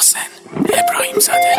محسن ابراهیم زاده.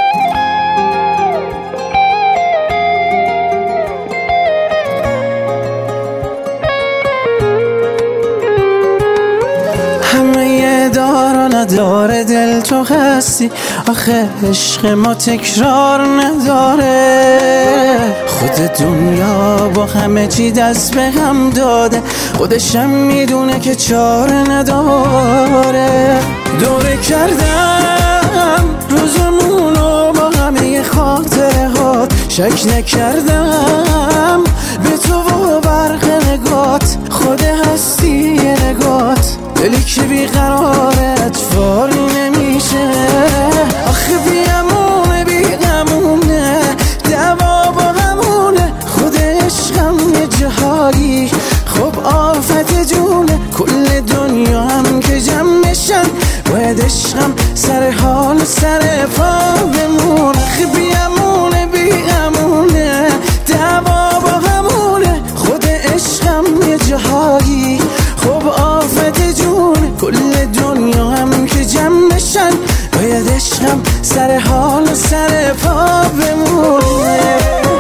همه دار و ندار دل تو هستی، آخه عشق ما تکرار نداره. خود دنیا با همه چی دست به هم داده، خودشم میدونه که چاره نداره. دوره کردم روزمونو با همه خاطره هات، شک نکردم به تو و برق نگات، خود هستی نگات، دلی که بیقراره اتفاری نمیشه. آخه بیامونه بیغمونه، دوا با همونه، خود عشقم یه جهایی خب آفت جونه. کل دنیا هم که جمع نشن باید عشقم سر حال و سر پا بمونه. آخه بیامونه بیغمونه، دوا با همونه، خود عشقم یه جهایی خب آفت جونه. کل دنیا هم که جمع نشن باید عشقم سر حال و سر پا بمونه.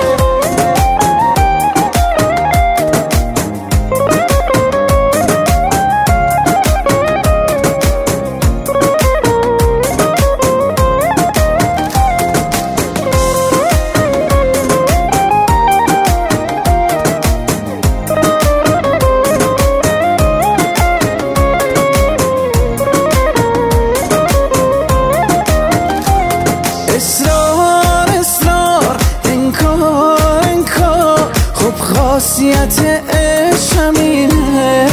اصرار اصرار انکار انکار، خب خاصیت عشق همینه.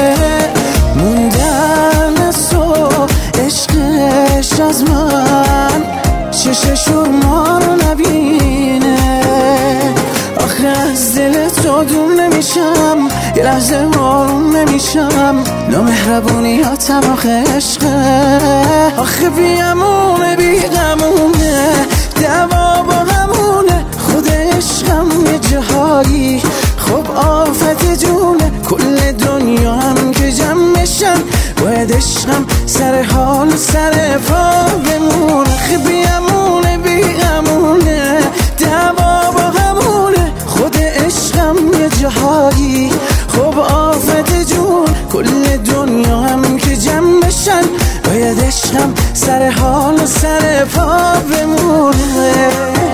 موندن از تو عشقش از من چششو ما رو نبینه. آخه از دل تو دور نمیشم، یه لحظه آروم نمیشم، نامهربونیاتم آخه عشقه. آخه بیامونه بیغمونه، دوا با همونه، خود عشقم یه جهایی خب آفت جونه. کل دنیا هم که جمع نشن باید عشقم سر حال و سر پا بمونه. آخه بیامونه بیغمونه، دوا با همونه، خود عشقم یه جهایی خب آفت جون. کل دنیا هم که جمع بشن باید عشقم سر حال و سر پا بمونه.